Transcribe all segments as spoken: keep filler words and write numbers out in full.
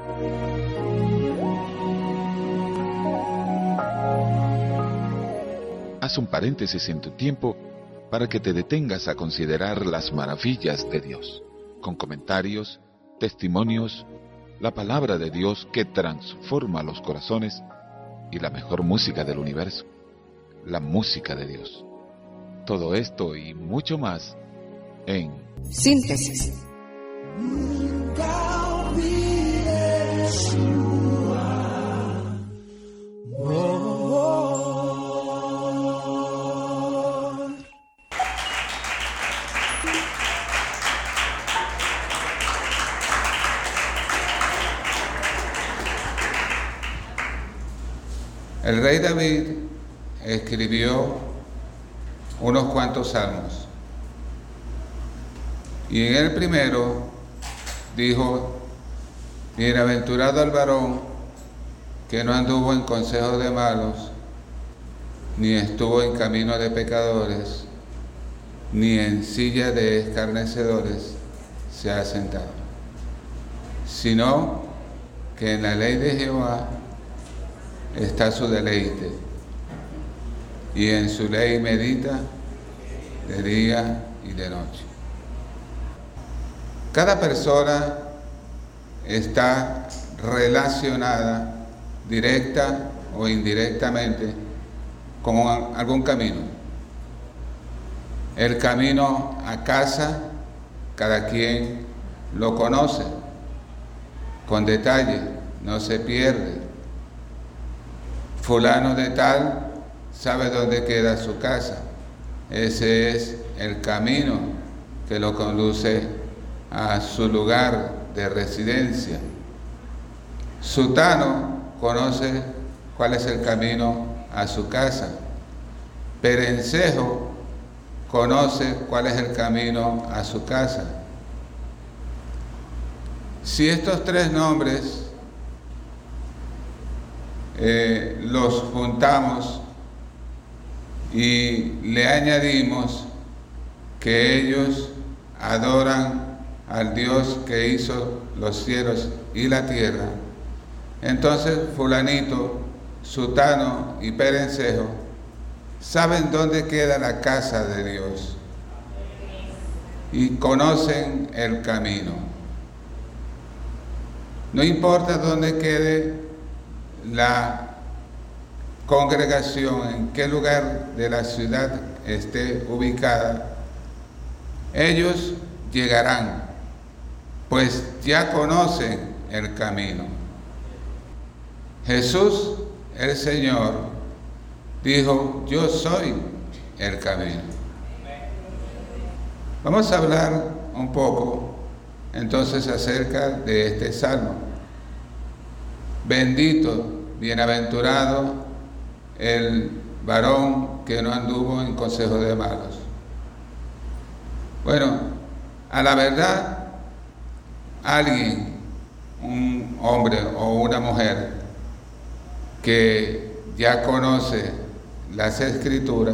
Haz un paréntesis en tu tiempo para que te detengas a considerar las maravillas de Dios, con comentarios, testimonios, la palabra de Dios que transforma los corazones y la mejor música del universo, la música de Dios. Todo esto y mucho más en Síntesis. El rey David escribió unos cuantos salmos y en el primero dijo: bienaventurado el varón que no anduvo en consejo de malos, ni estuvo en camino de pecadores, ni en silla de escarnecedores se ha sentado, sino que en la ley de Jehová está su deleite, y en su ley medita de día y de noche. Cada persona está relacionada directa o indirectamente con algún camino. El camino a casa, cada quien lo conoce con detalle, no se pierde. Fulano de tal sabe dónde queda su casa. Ese es el camino que lo conduce a su lugar de residencia. Sutano conoce cuál es el camino a su casa. Perencejo conoce cuál es el camino a su casa. Si estos tres nombres Eh, los juntamos y le añadimos que ellos adoran al Dios que hizo los cielos y la tierra, entonces fulanito, sutano y perencejo saben dónde queda la casa de Dios y conocen el camino. No importa dónde quede la congregación, en qué lugar de la ciudad esté ubicada, ellos llegarán, pues ya conocen el camino. Jesús, el Señor, dijo: yo soy el camino. Vamos a hablar un poco entonces acerca de este salmo. Bendito, bienaventurado el varón que no anduvo en consejo de malos. Bueno, a la verdad, alguien, un hombre o una mujer que ya conoce las Escrituras,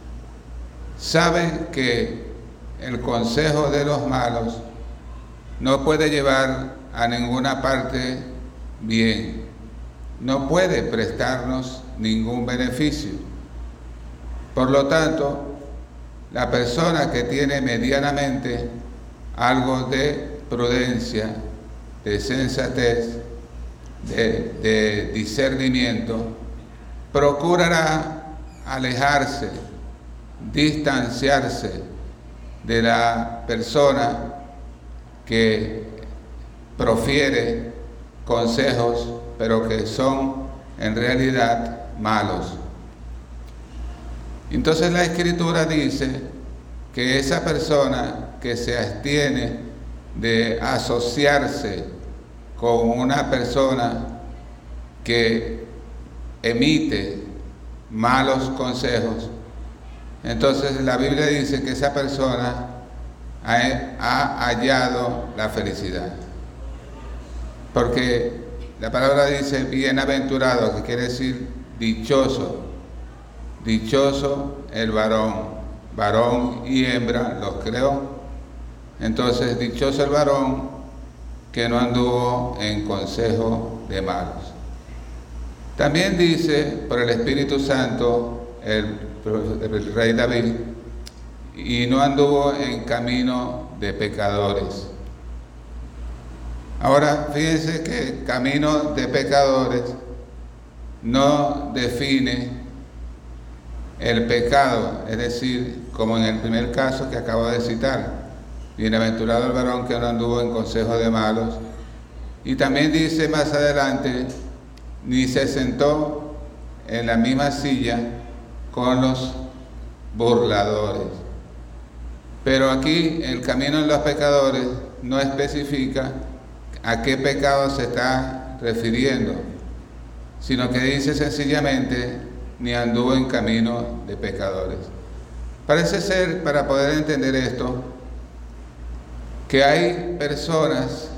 sabe que el consejo de los malos no puede llevar a ninguna parte bien, no puede prestarnos ningún beneficio. Por lo tanto, la persona que tiene medianamente algo de prudencia, de sensatez, de, de discernimiento, procurará alejarse, distanciarse de la persona que profiere consejos, pero que son en realidad malos. Entonces la Escritura dice que esa persona que se abstiene de asociarse con una persona que emite malos consejos, entonces la Biblia dice que esa persona ha, ha hallado la felicidad. Porque la palabra dice bienaventurado, que quiere decir dichoso. Dichoso el varón, varón y hembra los creó. Entonces, dichoso el varón que no anduvo en consejo de malos. También dice por el Espíritu Santo el, el rey David, y no anduvo en camino de pecadores. Ahora, fíjense que camino de pecadores no define el pecado, es decir, como en el primer caso que acabo de citar, bienaventurado el varón que no anduvo en consejo de malos. Y también dice más adelante, ni se sentó en la misma silla con los burladores. Pero aquí el camino de los pecadores no especifica a qué pecado se está refiriendo, sino que dice sencillamente, ni anduvo en camino de pecadores. Parece ser, para poder entender esto, que hay personas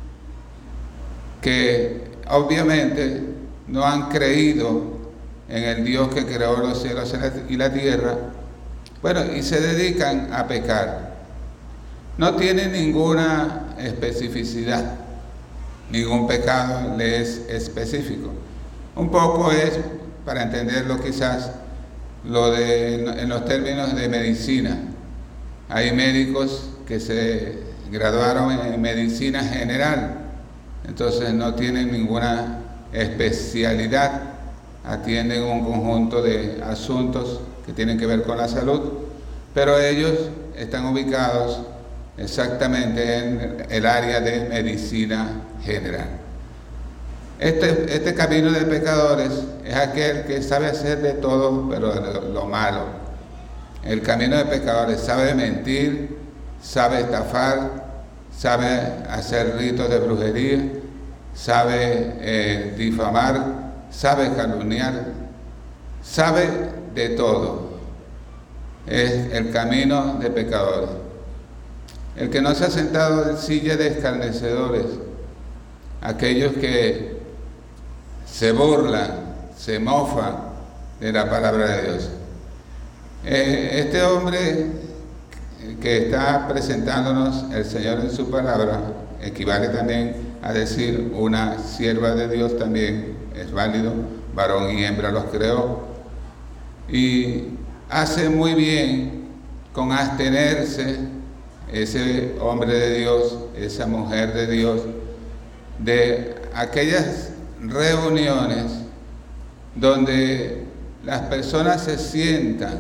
que obviamente no han creído en el Dios que creó los cielos y la tierra, bueno, y se dedican a pecar. No tienen ninguna especificidad, ningún pecado le es específico. Un poco es, para entenderlo quizás, lo de en los términos de medicina. Hay médicos que se graduaron en medicina general, entonces no tienen ninguna especialidad, atienden un conjunto de asuntos que tienen que ver con la salud, pero ellos están ubicados exactamente en el área de medicina general. Este, este camino de pecadores es aquel que sabe hacer de todo, pero lo, lo malo. El camino de pecadores sabe mentir, sabe estafar, sabe hacer ritos de brujería, sabe eh, difamar, sabe calumniar, sabe de todo. Es el camino de pecadores. El que no se ha sentado en silla de escarnecedores, aquellos que se burlan, se mofan de la palabra de Dios. Eh, este hombre que está presentándonos el Señor en su palabra equivale también a decir una sierva de Dios, también es válido, varón y hembra los creó, y hace muy bien con abstenerse ese hombre de Dios, esa mujer de Dios, de aquellas reuniones donde las personas se sientan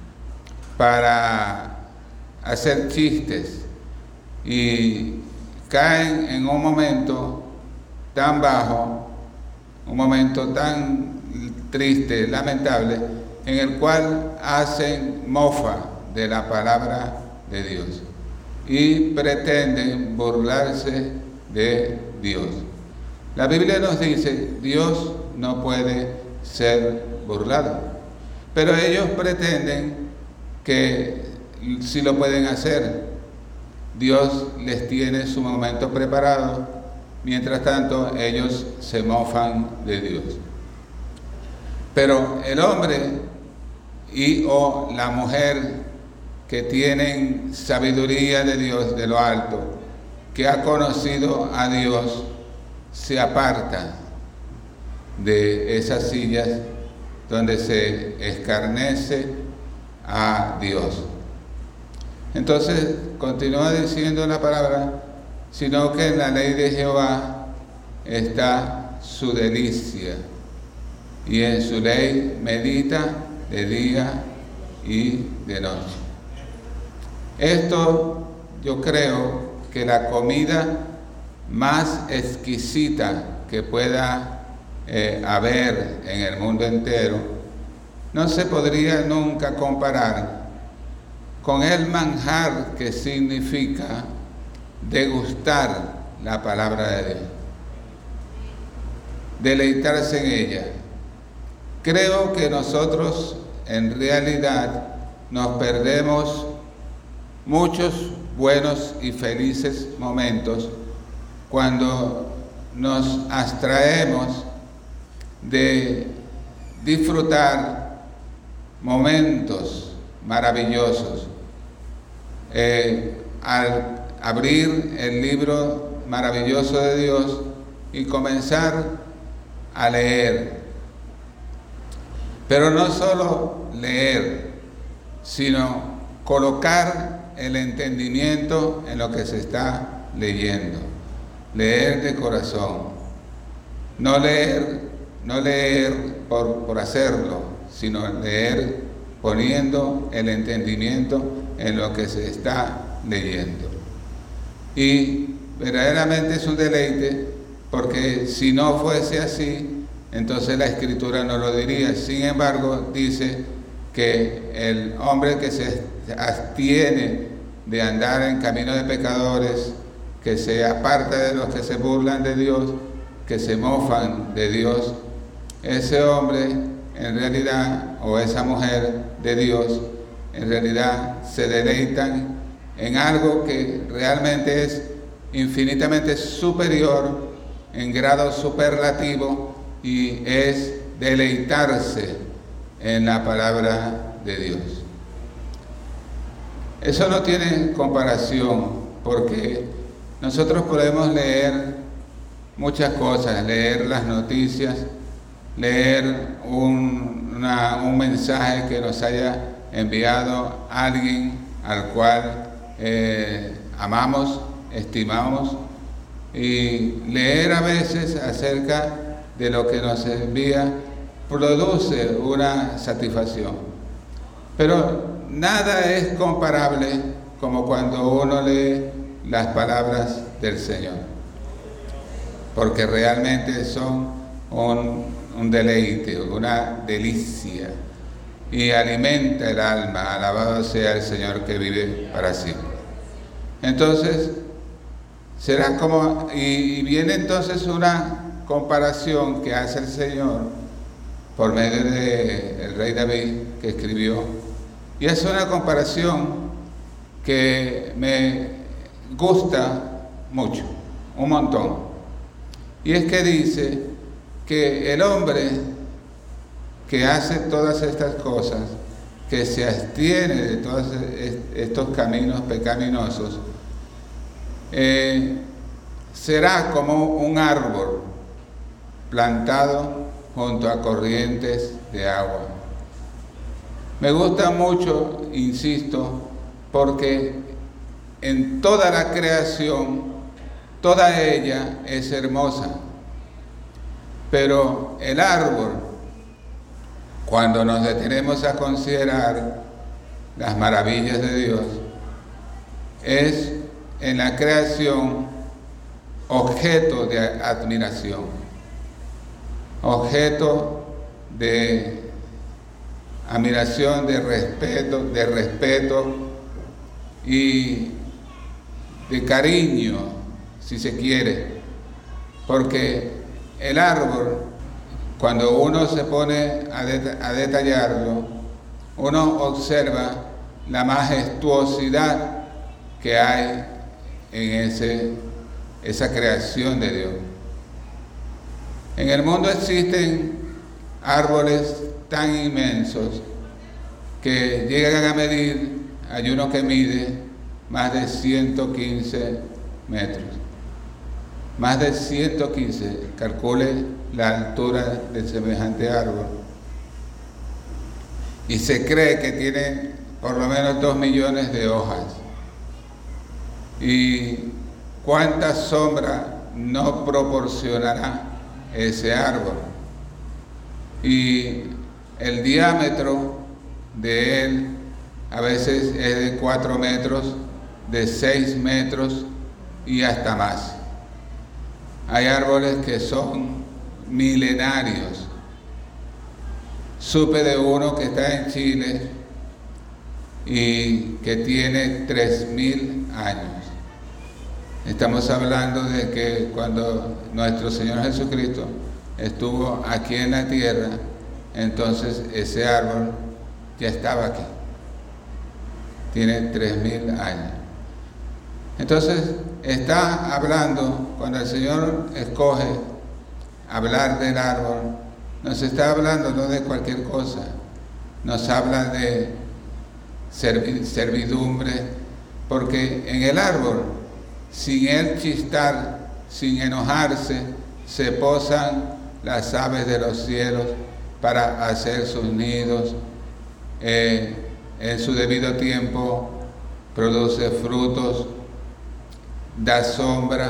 para hacer chistes y caen en un momento tan bajo, un momento tan triste, lamentable, en el cual hacen mofa de la palabra de Dios y pretenden burlarse de Dios. La Biblia nos dice, Dios no puede ser burlado, pero ellos pretenden que sí lo pueden hacer. Dios les tiene su momento preparado, mientras tanto ellos se mofan de Dios. Pero el hombre y o la mujer que tienen sabiduría de Dios, de lo alto, que ha conocido a Dios, se aparta de esas sillas donde se escarnece a Dios. Entonces continúa diciendo la palabra, sino que en la ley de Jehová está su delicia, y en su ley medita de día y de noche. Esto yo creo que la comida más exquisita que pueda eh, haber en el mundo entero no se podría nunca comparar con el manjar que significa degustar la palabra de Dios, deleitarse en ella. Creo que nosotros en realidad nos perdemos muchos buenos y felices momentos cuando nos abstraemos de disfrutar momentos maravillosos. Eh, al abrir el libro maravilloso de Dios y comenzar a leer. Pero no solo leer, sino colocar el entendimiento en lo que se está leyendo. Leer de corazón. No leer, no leer por, por hacerlo, sino leer poniendo el entendimiento en lo que se está leyendo. Y verdaderamente es un deleite, porque si no fuese así, entonces la Escritura no lo diría. Sin embargo, dice que el hombre que se abstiene de andar en camino de pecadores, que se aparta de los que se burlan de Dios, que se mofan de Dios, ese hombre en realidad, o esa mujer de Dios, en realidad se deleitan en algo que realmente es infinitamente superior, en grado superlativo, y es deleitarse en la palabra de Dios. Eso no tiene comparación, porque nosotros podemos leer muchas cosas, leer las noticias, leer un, una, un mensaje que nos haya enviado alguien al cual eh, amamos, estimamos, y leer a veces acerca de lo que nos envía produce una satisfacción. Pero nada es comparable como cuando uno lee las palabras del Señor, porque realmente son un, un deleite, una delicia, y alimenta el alma. Alabado sea el Señor que vive para siempre. Entonces, será como, y, y viene entonces una comparación que hace el Señor por medio del rey David, que escribió, y es una comparación que me gusta mucho, un montón. Y es que dice que el hombre que hace todas estas cosas, que se abstiene de todos estos caminos pecaminosos, eh, será como un árbol plantado junto a corrientes de agua. Me gusta mucho, insisto, porque en toda la creación, toda ella es hermosa, pero el árbol, cuando nos detenemos a considerar las maravillas de Dios, es en la creación objeto de admiración, objeto de admiración, de respeto, de respeto y de cariño, si se quiere, porque el árbol, cuando uno se pone a, det- a detallarlo, uno observa la majestuosidad que hay en ese, esa creación de Dios. En el mundo existen árboles tan inmensos que llegan a medir, hay uno que mide más de ciento quince metros. Más de ciento quince, calcule la altura de semejante árbol. Y se cree que tiene por lo menos dos millones de hojas. ¿Y cuánta sombra no proporcionará ese árbol? Y el diámetro de él a veces es de cuatro metros, de seis metros y hasta más. Hay árboles que son milenarios. Supe de uno que está en Chile y que tiene tres mil años. Estamos hablando de que cuando nuestro Señor Jesucristo estuvo aquí en la tierra, entonces ese árbol ya estaba aquí. Tiene tres mil años. Entonces está hablando, cuando el Señor escoge hablar del árbol, nos está hablando no de cualquier cosa, nos habla de servidumbre, porque en el árbol sin él chistar, sin enojarse, se posan las aves de los cielos para hacer sus nidos. Eh, en su debido tiempo produce frutos, da sombra.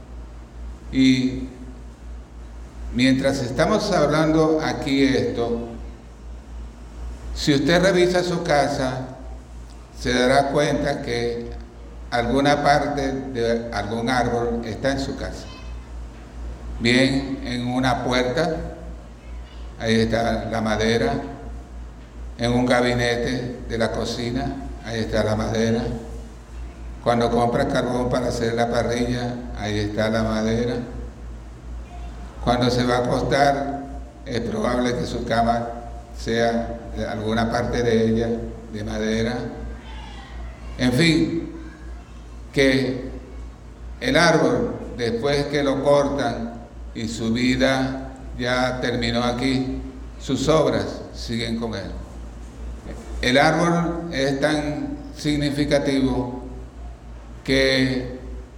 Y mientras estamos hablando aquí esto, si usted revisa su casa, se dará cuenta que alguna parte de algún árbol está en su casa. Bien, en una puerta, ahí está la madera. En un gabinete de la cocina, ahí está la madera. Cuando compra carbón para hacer la parrilla, ahí está la madera. Cuando se va a acostar, es probable que su cama sea de alguna parte de ella de madera. En fin, que el árbol, después que lo cortan y su vida ya terminó aquí, sus obras siguen con él. El árbol es tan significativo que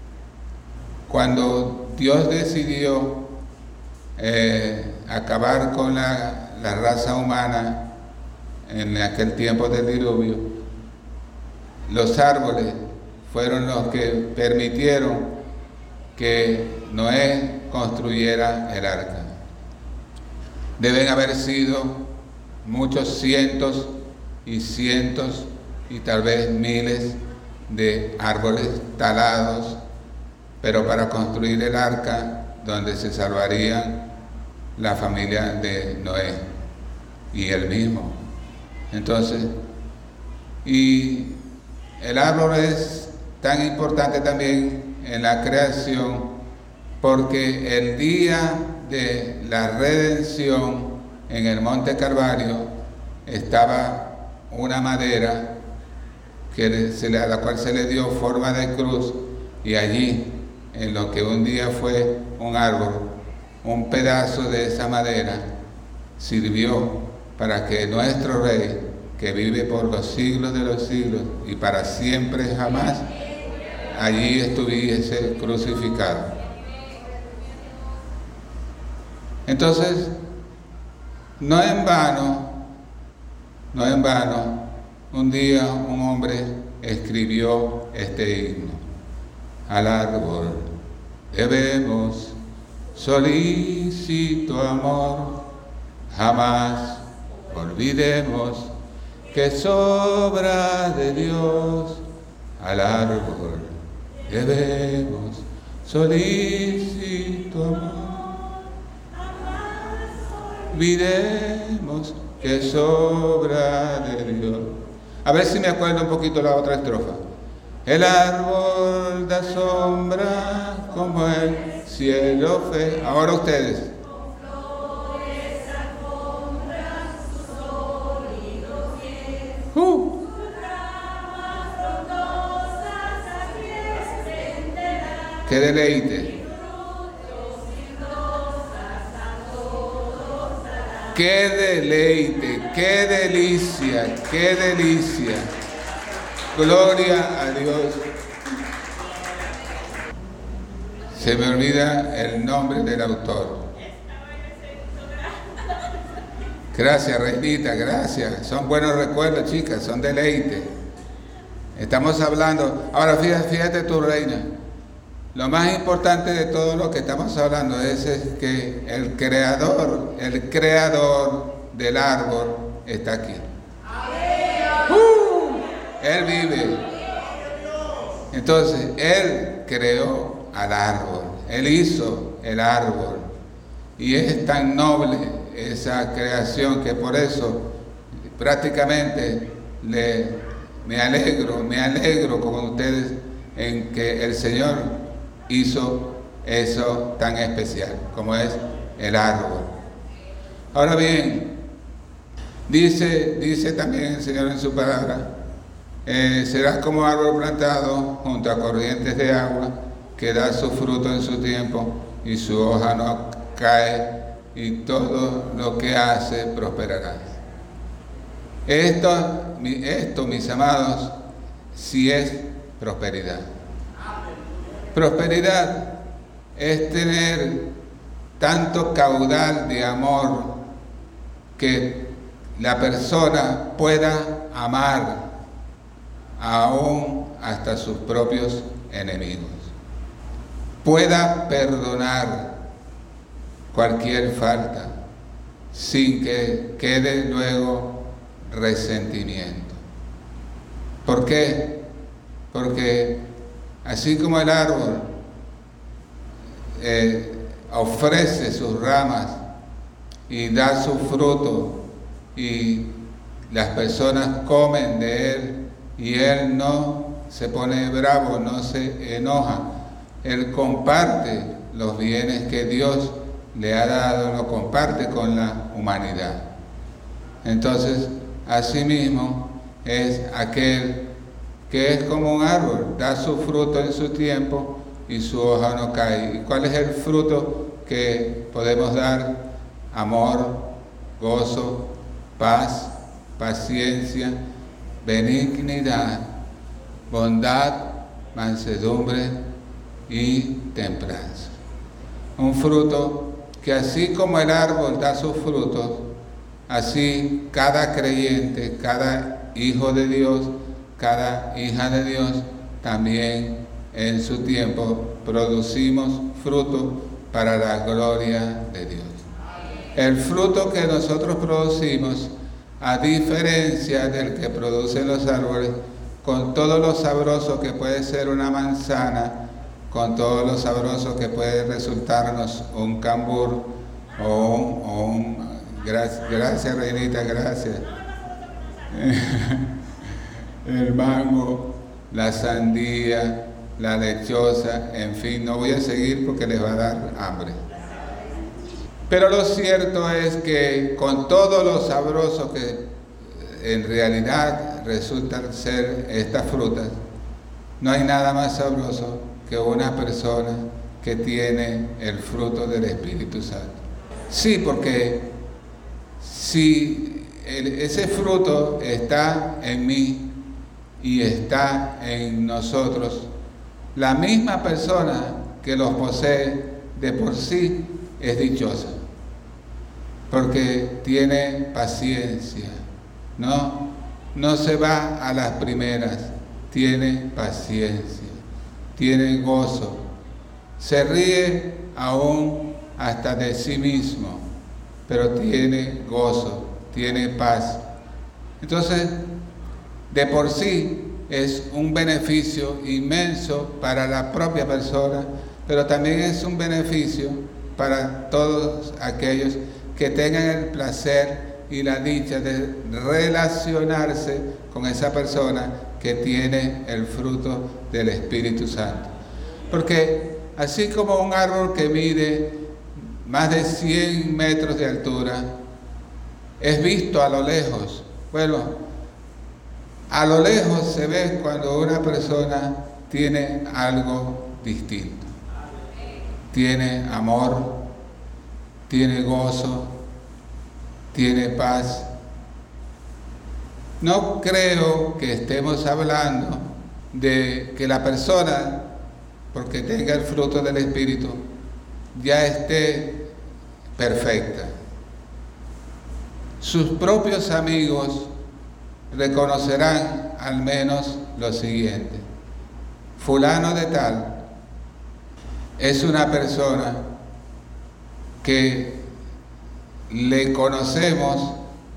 cuando Dios decidió eh, acabar con la, la raza humana en aquel tiempo del diluvio, los árboles fueron los que permitieron que Noé construyera el arca. Deben haber sido muchos cientos y cientos y tal vez miles de árboles talados, pero para construir el arca donde se salvarían la familia de Noé y él mismo. Entonces, y el árbol es tan importante también en la creación porque el día de la redención en el Monte Calvario estaba una madera que se le, a la cual se le dio forma de cruz, y allí, en lo que un día fue un árbol, un pedazo de esa madera sirvió para que nuestro Rey, que vive por los siglos de los siglos y para siempre jamás, allí estuviese crucificado. Entonces, no en vano, no en vano, un día un hombre escribió este himno: al árbol debemos solícito amor, jamás olvidemos que sobra de Dios. Al árbol debemos solícito amor, olvidemos que sobra de Dios. A ver si me acuerdo un poquito la otra estrofa. El árbol da sombra como el cielo fe. Ahora ustedes. Uh. ¡Qué deleite! ¡Qué deleite! ¡Qué delicia! ¡Qué delicia! Gloria a Dios. Se me olvida el nombre del autor. Gracias, Reinita, gracias. Son buenos recuerdos, chicas, son deleite. Estamos hablando. Ahora fíjate, fíjate tú, Reina. Lo más importante de todo lo que estamos hablando es, es que el creador, el creador del árbol está aquí. ¡Uh! Él vive. Entonces, Él creó al árbol. Él hizo el árbol. Y es tan noble esa creación que por eso prácticamente le, me alegro, me alegro con ustedes en que el Señor hizo eso tan especial como es el árbol. Ahora bien, dice, dice también el Señor en su palabra, eh, serás como árbol plantado junto a corrientes de agua, que da su fruto en su tiempo y su hoja no cae, y todo lo que hace prosperará. Esto, esto mis amados, sí es prosperidad. Prosperidad es tener tanto caudal de amor que la persona pueda amar aún hasta sus propios enemigos, pueda perdonar cualquier falta sin que quede luego resentimiento. ¿Por qué? Porque así como el árbol eh, ofrece sus ramas y da su fruto y las personas comen de él y él no se pone bravo, no se enoja, él comparte los bienes que Dios le ha dado, lo comparte con la humanidad. Entonces, asimismo es aquel que es como un árbol, da su fruto en su tiempo y su hoja no cae. ¿Y cuál es el fruto que podemos dar? Amor, gozo, paz, paciencia, benignidad, bondad, mansedumbre y templanza. Un fruto que así como el árbol da sus frutos, así cada creyente, cada hijo de Dios, cada hija de Dios, también en su tiempo producimos fruto para la gloria de Dios. El fruto que nosotros producimos, a diferencia del que producen los árboles, con todo lo sabroso que puede ser una manzana, con todo lo sabroso que puede resultarnos un cambur o un... O un gracias, gracias, Reinita, gracias. El mango, la sandía, la lechosa, en fin, no voy a seguir porque les va a dar hambre. Pero lo cierto es que con todo lo sabroso que en realidad resultan ser estas frutas, no hay nada más sabroso que una persona que tiene el fruto del Espíritu Santo. Sí, porque si el, ese fruto está en mí y está en nosotros, la misma persona que los posee de por sí es dichosa, porque tiene paciencia, ¿no? No se va a las primeras, tiene paciencia, tiene gozo, se ríe aún hasta de sí mismo, pero tiene gozo, tiene paz. Entonces, de por sí es un beneficio inmenso para la propia persona, pero también es un beneficio para todos aquellos que tengan el placer y la dicha de relacionarse con esa persona que tiene el fruto del Espíritu Santo. Porque así como un árbol que mide más de cien metros de altura es visto a lo lejos, bueno, a lo lejos se ve cuando una persona tiene algo distinto. Tiene amor, tiene gozo, tiene paz. No creo que estemos hablando de que la persona, porque tenga el fruto del Espíritu, ya esté perfecta. Sus propios amigos reconocerán al menos lo siguiente: fulano de tal es una persona que le conocemos,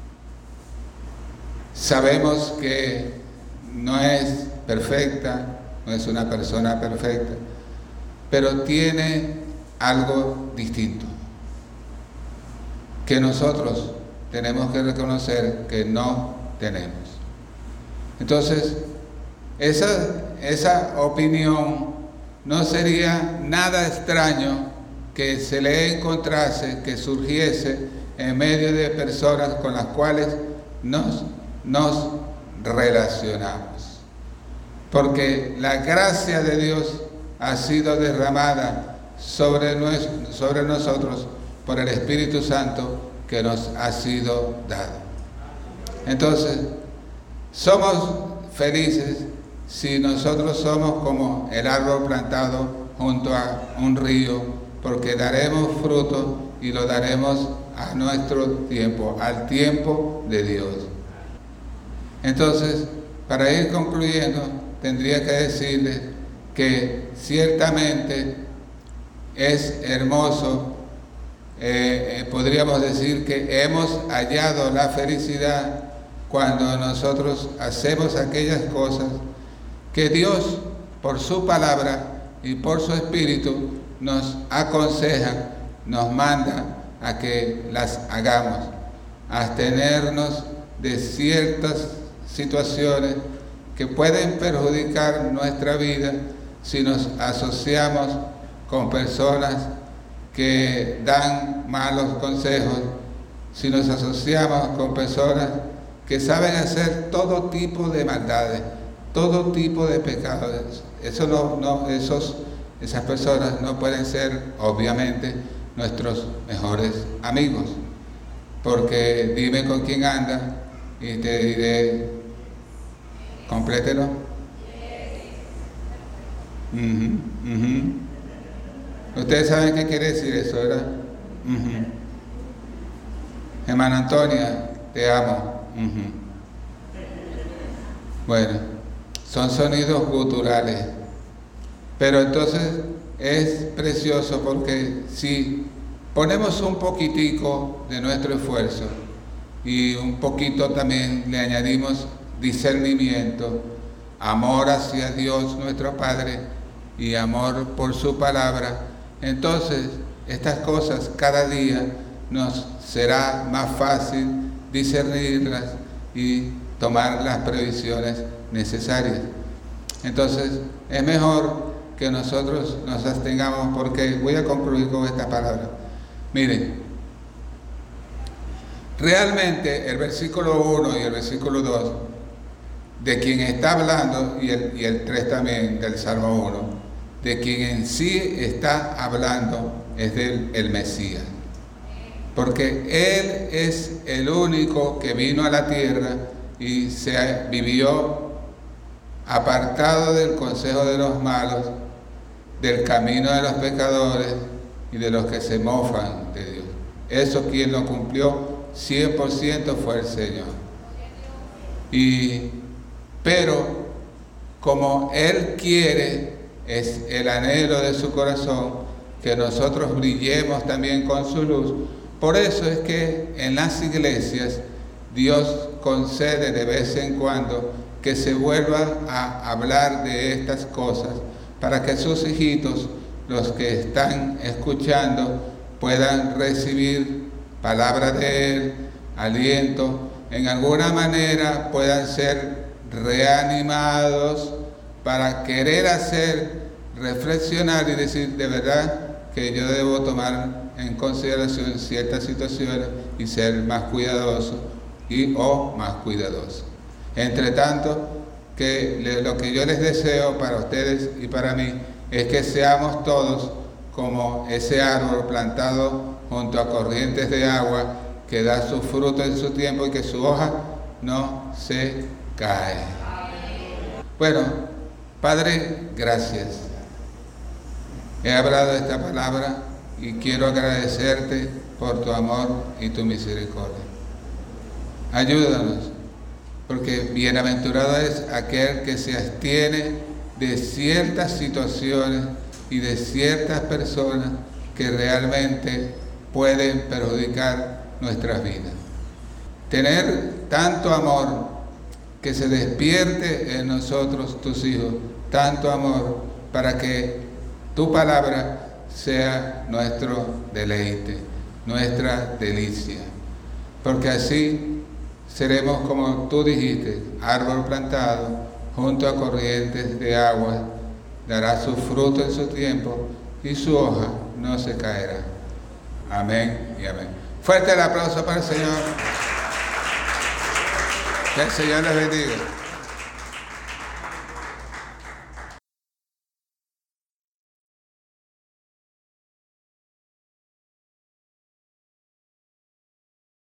sabemos que no es perfecta, no es una persona perfecta, pero tiene algo distinto que nosotros tenemos que reconocer que no tenemos. Entonces, esa, esa opinión no sería nada extraño que se le encontrase, que surgiese en medio de personas con las cuales nos, nos relacionamos. Porque la gracia de Dios ha sido derramada sobre, nues, sobre nosotros por el Espíritu Santo que nos ha sido dado. Entonces, somos felices si nosotros somos como el árbol plantado junto a un río, porque daremos fruto y lo daremos a nuestro tiempo, al tiempo de Dios. Entonces, para ir concluyendo, tendría que decirles que ciertamente es hermoso, eh, eh, podríamos decir que hemos hallado la felicidad cuando nosotros hacemos aquellas cosas que Dios, por su palabra y por su Espíritu, nos aconseja, nos manda a que las hagamos, abstenernos de ciertas situaciones que pueden perjudicar nuestra vida si nos asociamos con personas que dan malos consejos, si nos asociamos con personas que saben hacer todo tipo de maldades, todo tipo de pecados. Eso no, no, esos, esas personas no pueden ser, obviamente, nuestros mejores amigos, porque dime con quién anda y te diré, complételo. Uh-huh, uh-huh. Ustedes saben qué quiere decir eso, ¿verdad? Uh-huh. Hermana Antonia, te amo. Uh-huh. Bueno, son sonidos guturales, pero entonces es precioso porque si ponemos un poquitico de nuestro esfuerzo y un poquito también le añadimos discernimiento, amor hacia Dios nuestro Padre y amor por su palabra, entonces estas cosas cada día nos será más fácil discernirlas y tomar las previsiones necesarias. Entonces es mejor que nosotros nos abstengamos, porque voy a concluir con esta palabra. Miren, realmente el versículo uno y el versículo dos, de quien está hablando, y el, y el tres también del Salmo uno, de quien en sí está hablando es del el Mesías. Porque Él es el único que vino a la tierra y se vivió apartado del consejo de los malos, del camino de los pecadores y de los que se mofan de Dios. Eso quien lo cumplió cien por ciento fue el Señor. Y, pero como Él quiere, es el anhelo de su corazón, que nosotros brillemos también con su luz. Por eso es que en las iglesias Dios concede de vez en cuando que se vuelva a hablar de estas cosas, para que sus hijitos, los que están escuchando, puedan recibir palabra de Él, aliento, en alguna manera puedan ser reanimados para querer hacer, reflexionar y decir, de verdad que yo debo tomar en consideración ciertas situaciones y ser más cuidadoso y o más cuidadoso. Entre tanto, que le, lo que yo les deseo para ustedes y para mí es que seamos todos como ese árbol plantado junto a corrientes de agua, que da su fruto en su tiempo y que su hoja no se cae. Bueno, Padre, gracias. He hablado de esta palabra y quiero agradecerte por tu amor y tu misericordia. Ayúdanos, porque bienaventurado es aquel que se abstiene de ciertas situaciones y de ciertas personas que realmente pueden perjudicar nuestras vidas. Tener tanto amor, que se despierte en nosotros, tus hijos, tanto amor, para que tu palabra sea nuestro deleite, nuestra delicia, porque así seremos, como tú dijiste, árbol plantado junto a corrientes de agua, dará su fruto en su tiempo y su hoja no se caerá. Amén y amén. Fuerte el aplauso para el Señor. Que el Señor les bendiga.